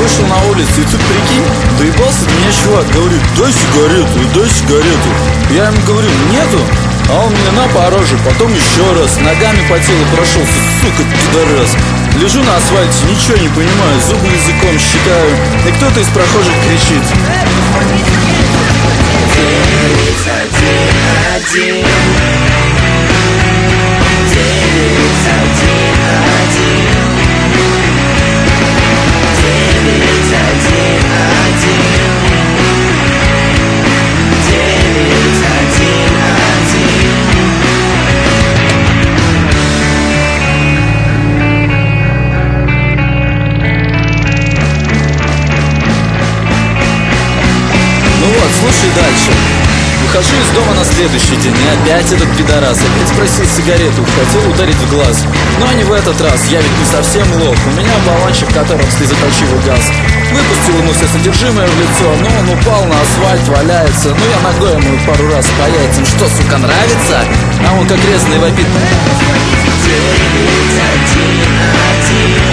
вышел на улицу, и тут, прикинь, доебался до меня чувак, говорит: дай сигарету, дай сигарету. Я ему говорю: нету. А он мне на по роже, потом еще раз, ногами по телу прошелся, сука, пидорас. Лежу на асфальте, ничего не понимаю, зубы языком считаю, и кто-то из прохожих кричит: 911. Слушай дальше. Выхожу из дома на следующий день, и опять этот пидорас опять просил сигарету, хотел ударить в глаз. Но не в этот раз, я ведь не совсем лох. У меня баллончик, в котором слезоточивый газ. Выпустил ему все содержимое в лицо, но он упал на асфальт, валяется. Ну я ногой ему пару раз по яйцам: что, сука, нравится? А он как резаный вопит: 911.